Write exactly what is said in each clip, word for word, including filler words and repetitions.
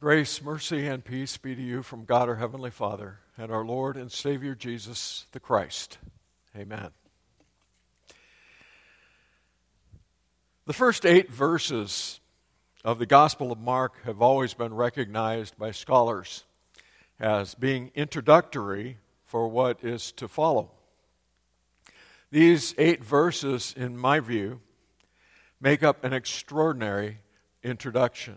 Grace, mercy, and peace be to you from God our Heavenly Father and our Lord and Savior Jesus the Christ. Amen. The first eight verses of the Gospel of Mark have always been recognized by scholars as being introductory for what is to follow. These eight verses, in my view, make up an extraordinary introduction.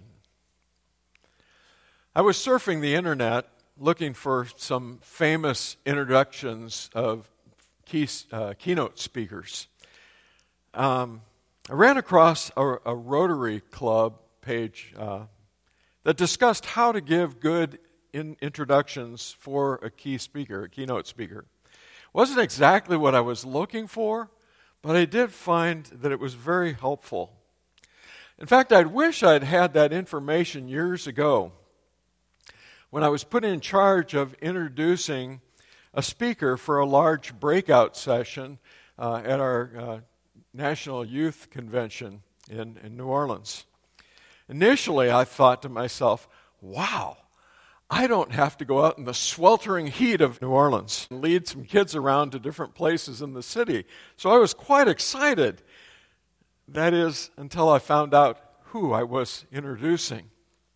I was surfing the internet looking for some famous introductions of key, uh, keynote speakers. Um, I ran across a, a Rotary Club page uh, that discussed how to give good in introductions for a key speaker, a keynote speaker. It wasn't exactly what I was looking for, but I did find that it was very helpful. In fact, I wish I'd had that information years ago when I was put in charge of introducing a speaker for a large breakout session uh, at our uh, National Youth Convention in, in New Orleans. Initially, I thought to myself, wow, I don't have to go out in the sweltering heat of New Orleans and lead some kids around to different places in the city. So I was quite excited. That is, until I found out who I was introducing.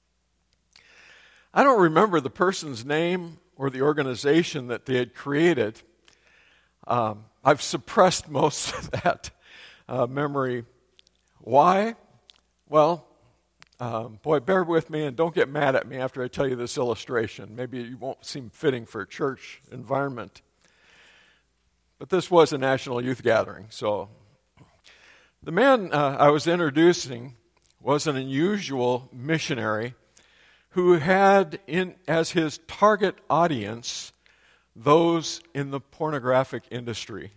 I don't remember the person's name or the organization that they had created. Um, I've suppressed most of that uh, memory. Why? Well, um, boy, bear with me and don't get mad at me after I tell you this illustration. Maybe it won't seem fitting for a church environment. But this was a national youth gathering, so the man uh, I was introducing was an unusual missionary who had in as his target audience those in the pornographic industry.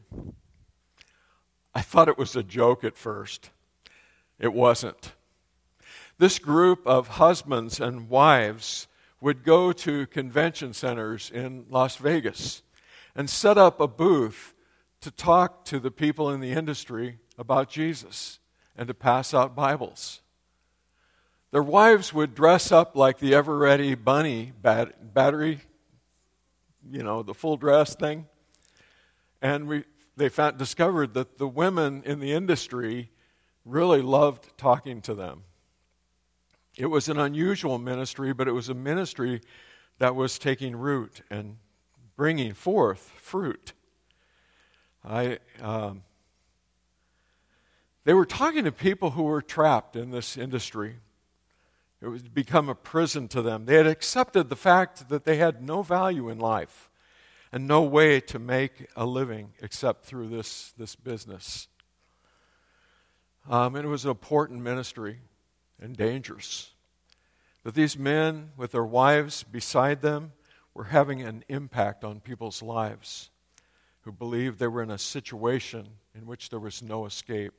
I thought it was a joke at first. It wasn't. This group of husbands and wives would go to convention centers in Las Vegas and set up a booth to talk to the people in the industry about Jesus and to pass out Bibles. Their wives would dress up like the Ever-Ready Bunny bat- battery, you know, the full dress thing. And we, they found, discovered that the women in the industry really loved talking to them. It was an unusual ministry, but it was a ministry that was taking root and bringing forth fruit. I, um, they were talking to people who were trapped in this industry. It was become a prison to them. They had accepted the fact that they had no value in life and no way to make a living except through this, this business. Um, and it was an important ministry and dangerous. But these men, with their wives beside them, were having an impact on people's lives who believed they were in a situation in which there was no escape.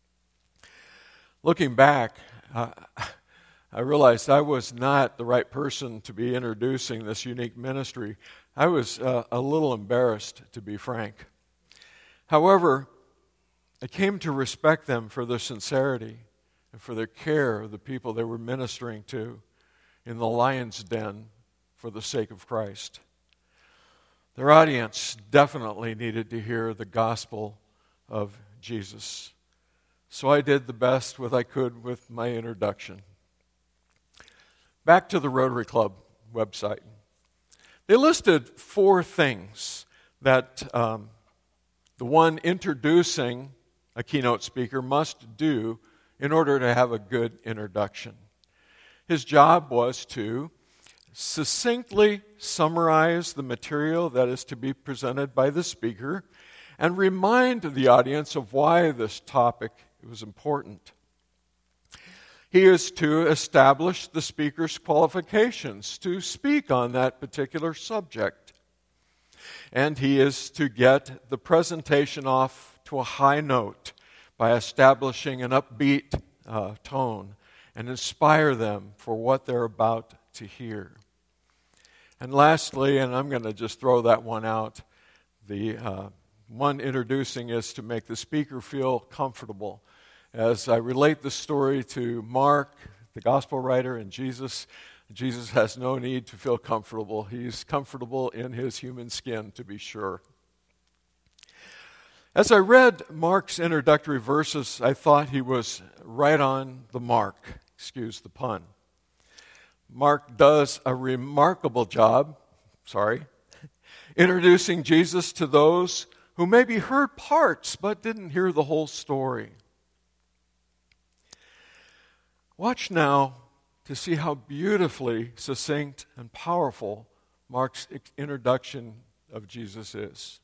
Looking back, uh, I realized I was not the right person to be introducing this unique ministry. I was uh, a little embarrassed, to be frank. However, I came to respect them for their sincerity and for their care of the people they were ministering to in the lion's den for the sake of Christ. Their audience definitely needed to hear the gospel of Jesus. So I did the best what I could with my introduction. Back to the Rotary Club website. They listed four things that um, the one introducing a keynote speaker must do in order to have a good introduction. His job was to succinctly summarize the material that is to be presented by the speaker and remind the audience of why this topic was important. He is to establish the speaker's qualifications to speak on that particular subject. And he is to get the presentation off to a high note by establishing an upbeat uh, tone and inspire them for what they're about to hear. And lastly, and I'm going to just throw that one out, the uh, one introducing is to make the speaker feel comfortable. As I relate the story to Mark, the gospel writer, and Jesus, Jesus has no need to feel comfortable. He's comfortable in his human skin, to be sure. As I read Mark's introductory verses, I thought he was right on the mark. Excuse the pun. Mark does a remarkable job, sorry, introducing Jesus to those who maybe heard parts but didn't hear the whole story. Watch now to see how beautifully succinct and powerful Mark's introduction of Jesus is.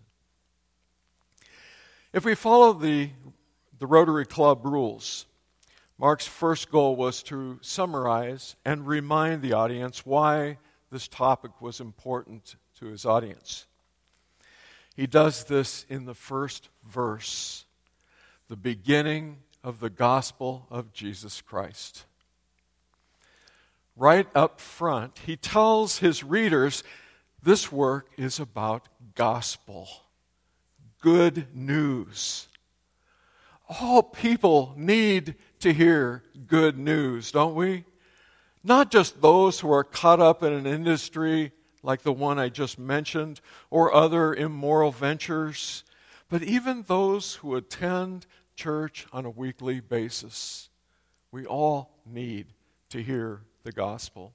If we follow the, the Rotary Club rules, Mark's first goal was to summarize and remind the audience why this topic was important to his audience. He does this in the first verse, the beginning of the gospel of Jesus Christ. Right up front, he tells his readers this work is about gospel, good news. All people need to hear good news, don't we? Not just those who are caught up in an industry like the one I just mentioned, or other immoral ventures, but even those who attend church on a weekly basis. We all need to hear the gospel.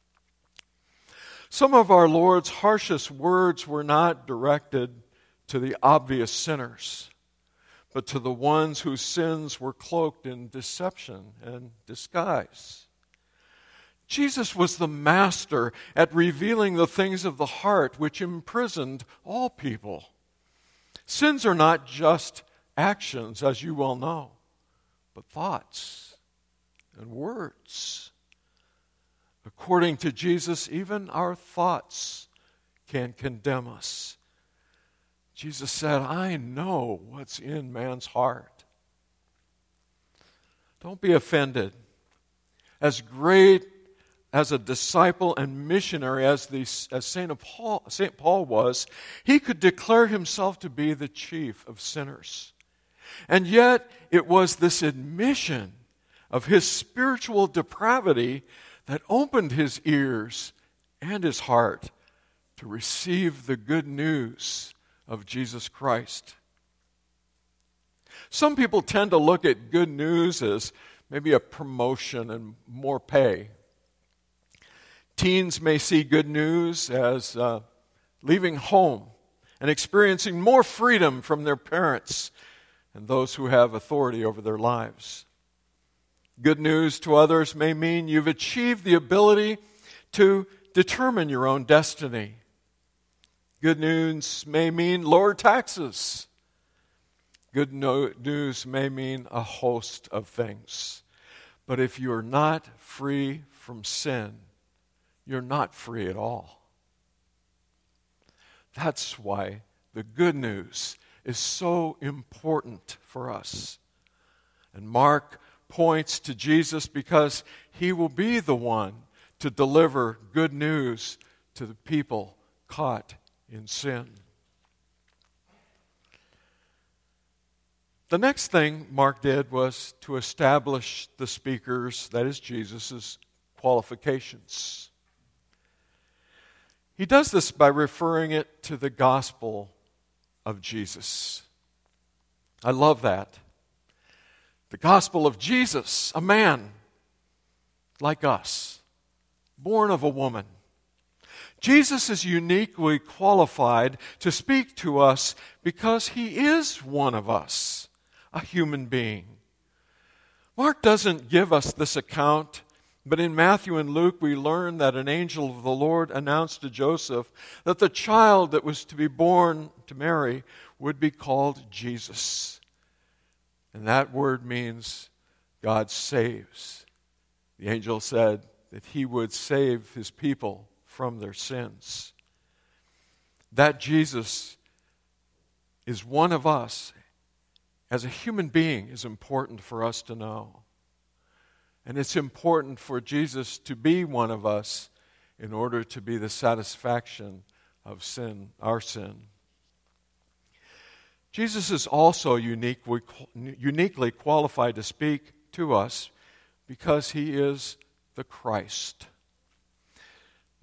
Some of our Lord's harshest words were not directed to the obvious sinners, but to the ones whose sins were cloaked in deception and disguise. Jesus was the master at revealing the things of the heart which imprisoned all people. Sins are not just actions, as you well know, but thoughts and words. According to Jesus, even our thoughts can condemn us. Jesus said, I know what's in man's heart. Don't be offended. As great as a disciple and missionary as, the, as Saint Paul, Saint Paul was, he could declare himself to be the chief of sinners. And yet, it was this admission of his spiritual depravity that opened his ears and his heart to receive the good news of Jesus Christ. Some people tend to look at good news as maybe a promotion and more pay. Teens may see good news as uh, leaving home and experiencing more freedom from their parents and those who have authority over their lives. Good news to others may mean you've achieved the ability to determine your own destiny. Good news may mean lower taxes. Good no- news may mean a host of things. But if you're not free from sin, you're not free at all. That's why the good news is so important for us. And Mark points to Jesus because he will be the one to deliver good news to the people caught in sin. The next thing Mark did was to establish the speaker's, that is Jesus' qualifications. He does this by referring it to the gospel of Jesus. I love that. The gospel of Jesus, a man like us, born of a woman. Jesus is uniquely qualified to speak to us because he is one of us, a human being. Mark doesn't give us this account, but in Matthew and Luke we learn that an angel of the Lord announced to Joseph that the child that was to be born to Mary would be called Jesus. And that word means God saves. The angel said that he would save his people from their sins. That Jesus is one of us as a human being is important for us to know. And it's important for Jesus to be one of us in order to be the satisfaction of sin, our sin. Jesus is also uniquely, uniquely qualified to speak to us because he is the Christ.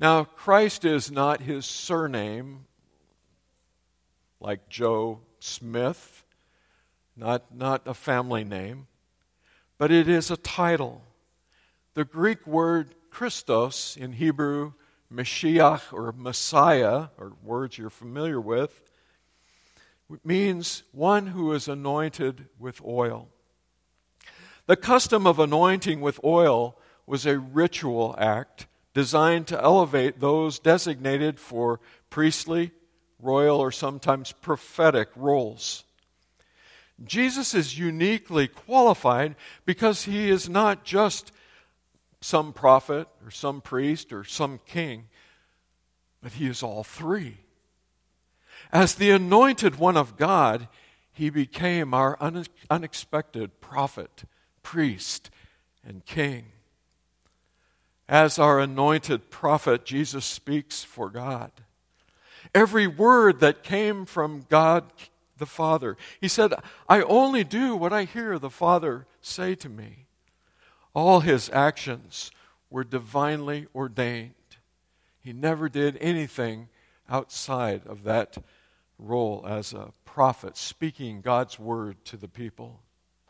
Now, Christ is not his surname, like Joe Smith, not, not a family name, but it is a title. The Greek word Christos, in Hebrew, Mashiach or Messiah, or words you're familiar with, means one who is anointed with oil. The custom of anointing with oil was a ritual act designed to elevate those designated for priestly, royal, or sometimes prophetic roles. Jesus is uniquely qualified because he is not just some prophet or some priest or some king, but he is all three. As the anointed one of God, he became our unexpected prophet, priest, and king. As our anointed prophet, Jesus speaks for God. Every word that came from God the Father, he said, I only do what I hear the Father say to me. All his actions were divinely ordained. He never did anything outside of that role as a prophet, speaking God's word to the people.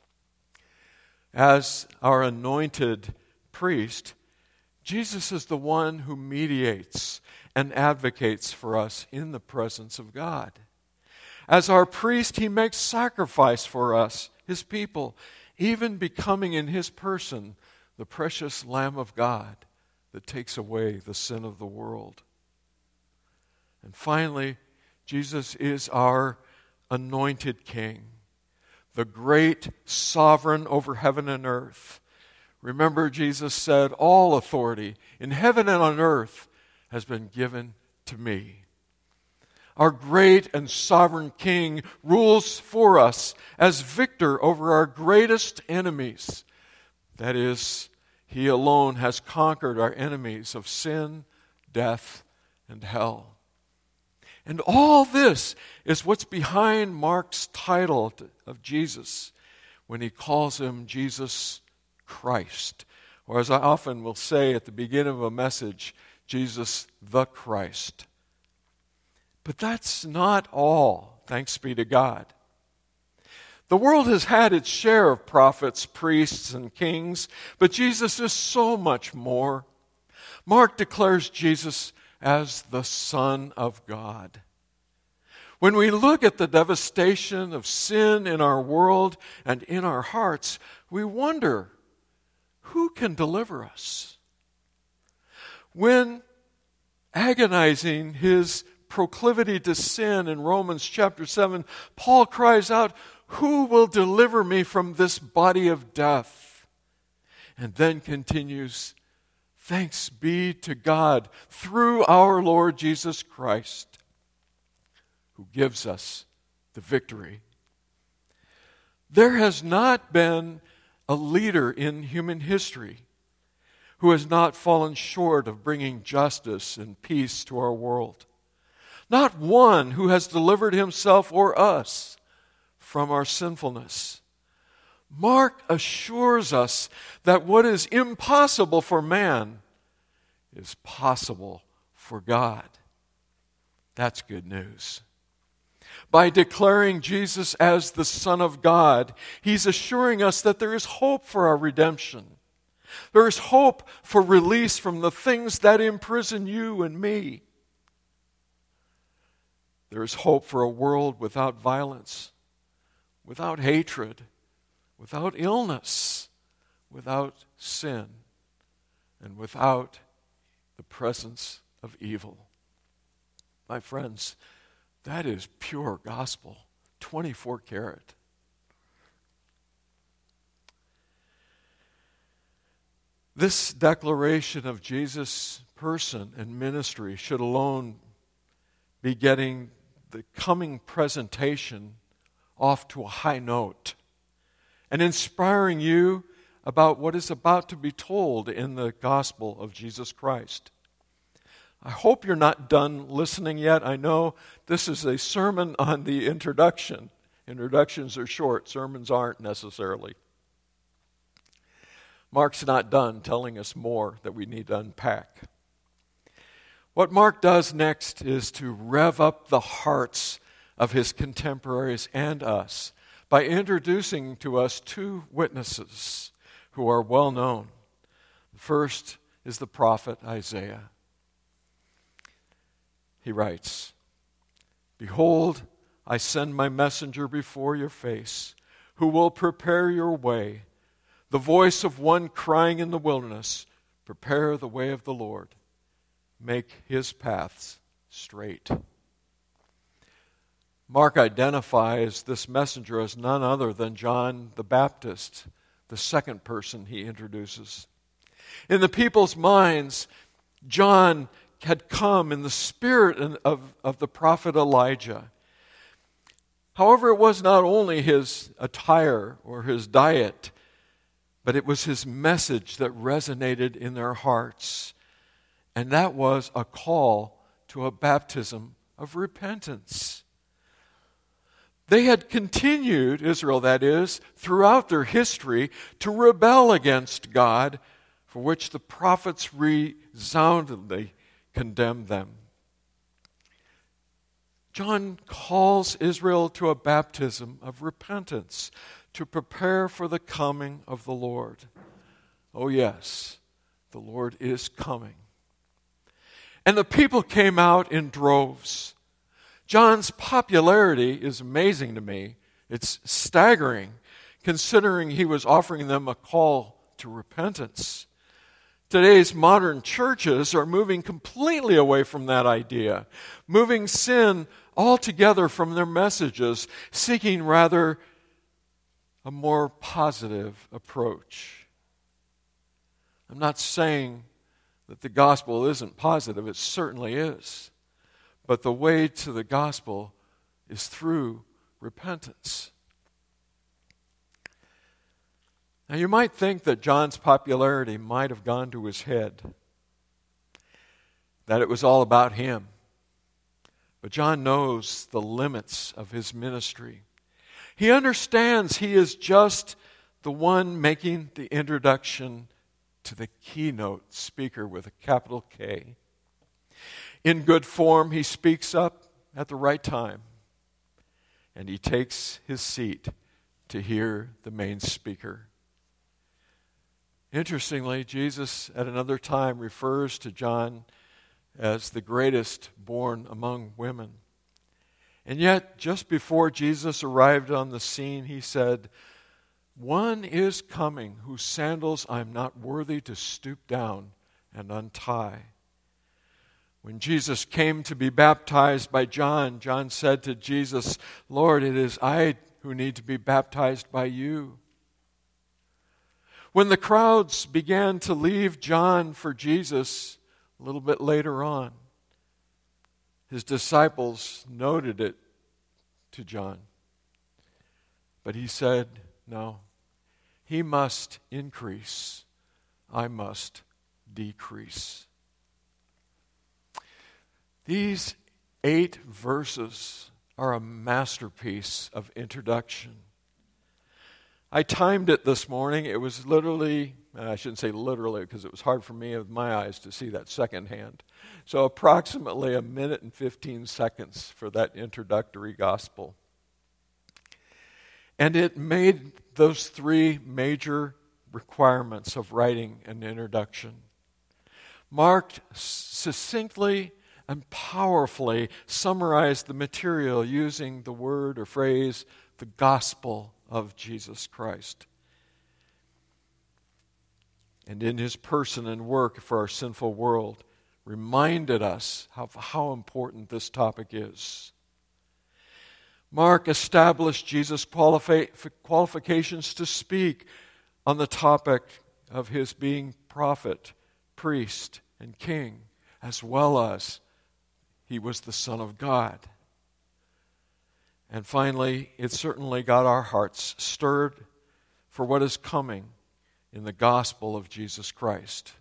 As our anointed priest, Jesus is the one who mediates and advocates for us in the presence of God. As our priest, he makes sacrifice for us, his people, even becoming in his person the precious Lamb of God that takes away the sin of the world. And finally, Jesus is our anointed King, the great sovereign over heaven and earth. Remember, Jesus said, all authority in heaven and on earth has been given to me. Our great and sovereign King rules for us as victor over our greatest enemies. That is, he alone has conquered our enemies of sin, death, and hell. And all this is what's behind Mark's title of Jesus when he calls him Jesus Christ. Or as I often will say at the beginning of a message, Jesus the Christ. But that's not all, thanks be to God. The world has had its share of prophets, priests, and kings, but Jesus is so much more. Mark declares Jesus as the Son of God. When we look at the devastation of sin in our world and in our hearts, we wonder, who can deliver us? When agonizing his proclivity to sin in Romans chapter seven, Paul cries out, who will deliver me from this body of death? And then continues, thanks be to God through our Lord Jesus Christ, who gives us the victory. There has not been a leader in human history who has not fallen short of bringing justice and peace to our world. Not one who has delivered himself or us from our sinfulness. Mark assures us that what is impossible for man is possible for God. That's good news. By declaring Jesus as the Son of God, he's assuring us that there is hope for our redemption. There is hope for release from the things that imprison you and me. There is hope for a world without violence, without hatred, without illness, without sin, and without the presence of evil. My friends, that is pure gospel, twenty-four karat. This declaration of Jesus' person and ministry should alone be getting the coming presentation off to a high note and inspiring you about what is about to be told in the gospel of Jesus Christ. I hope you're not done listening yet. I know this is a sermon on the introduction. Introductions are short, sermons aren't necessarily. Mark's not done telling us more that we need to unpack. What Mark does next is to rev up the hearts of his contemporaries and us by introducing to us two witnesses who are well known. The first is the prophet Isaiah. He writes, "Behold, I send my messenger before your face, who will prepare your way. The voice of one crying in the wilderness, prepare the way of the Lord. Make his paths straight." Mark identifies this messenger as none other than John the Baptist, the second person he introduces. In the people's minds, John had come in the spirit of, of the prophet Elijah. However, it was not only his attire or his diet, but it was his message that resonated in their hearts. And that was a call to a baptism of repentance. They had continued, Israel that is, throughout their history to rebel against God, for which the prophets resoundingly condemned them. John calls Israel to a baptism of repentance to prepare for the coming of the Lord. Oh yes, the Lord is coming. And the people came out in droves. John's popularity is amazing to me. It's staggering, considering he was offering them a call to repentance. Today's modern churches are moving completely away from that idea, moving sin altogether from their messages, seeking rather a more positive approach. I'm not saying that the gospel isn't positive, it certainly is. But the way to the gospel is through repentance. Now you might think that John's popularity might have gone to his head, that it was all about him. But John knows the limits of his ministry. He understands he is just the one making the introduction to the keynote speaker with a capital K. In good form, he speaks up at the right time, and he takes his seat to hear the main speaker. Interestingly, Jesus at another time refers to John as the greatest born among women. And yet, just before Jesus arrived on the scene, he said, "One is coming whose sandals I'm not worthy to stoop down and untie." When Jesus came to be baptized by John, John said to Jesus, "Lord, it is I who need to be baptized by you." When the crowds began to leave John for Jesus a little bit later on, his disciples noted it to John. But he said, "No, he must increase, I must decrease." These eight verses are a masterpiece of introduction. I timed it this morning. It was literally, I shouldn't say literally because it was hard for me with my eyes to see that second hand. So approximately a minute and fifteen seconds for that introductory gospel. And it made those three major requirements of writing an introduction. Mark succinctly and powerfully summarized the material using the word or phrase, the gospel of Jesus Christ. And in his person and work for our sinful world, reminded us of how important this topic is. Mark established Jesus' qualifi- qualifications to speak on the topic of his being prophet, priest, and king, as well as he was the Son of God. And finally, it certainly got our hearts stirred for what is coming in the gospel of Jesus Christ.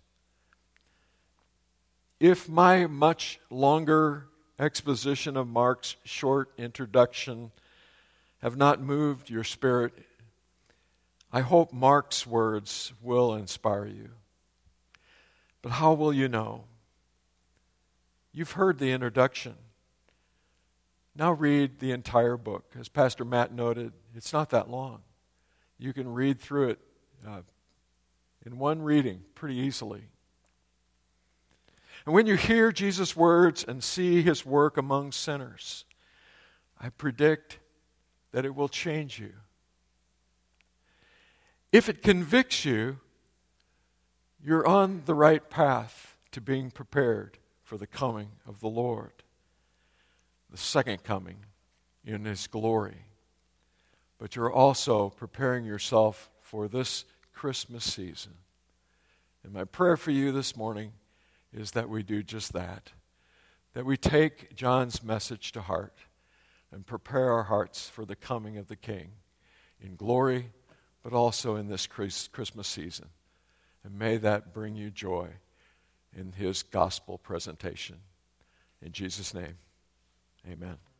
If my much longer exposition of Mark's short introduction have not moved your spirit, I hope Mark's words will inspire you. But how will you know? You've heard the introduction. Now read the entire book. As Pastor Matt noted, it's not that long. You can read through it uh, in one reading pretty easily. And when you hear Jesus' words and see his work among sinners, I predict that it will change you. If it convicts you, you're on the right path to being prepared for the coming of the Lord, the second coming in his glory. But you're also preparing yourself for this Christmas season. And my prayer for you this morning is that we do just that, that we take John's message to heart and prepare our hearts for the coming of the King in glory, but also in this Christmas season. And may that bring you joy in his gospel presentation. In Jesus' name, amen.